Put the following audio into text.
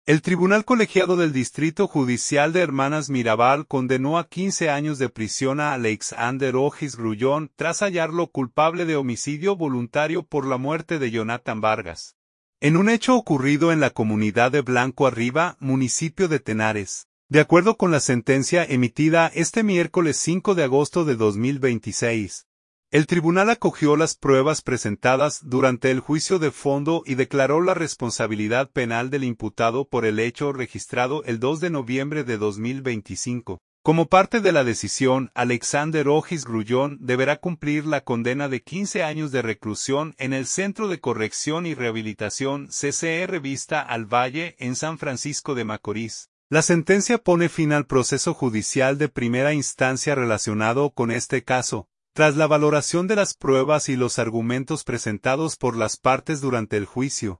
El Tribunal Colegiado del Distrito Judicial de Hermanas Mirabal condenó a 15 años de prisión a Alexander Ojis Grullón tras hallarlo culpable de homicidio voluntario por la muerte de Jonathan Vargas, en un hecho ocurrido en la comunidad de Blanco Arriba, municipio de Tenares. De acuerdo con la sentencia emitida este miércoles 5 de agosto de 2026, el tribunal acogió las pruebas presentadas durante el juicio de fondo y declaró la responsabilidad penal del imputado por el hecho registrado el 2 de noviembre de 2025. Como parte de la decisión, Alexander Ojis Grullón deberá cumplir la condena de 15 años de reclusión en el Centro de Corrección y Rehabilitación CCR Vista al Valle en San Francisco de Macorís. La sentencia pone fin al proceso judicial de primera instancia relacionado con este caso, tras la valoración de las pruebas y los argumentos presentados por las partes durante el juicio.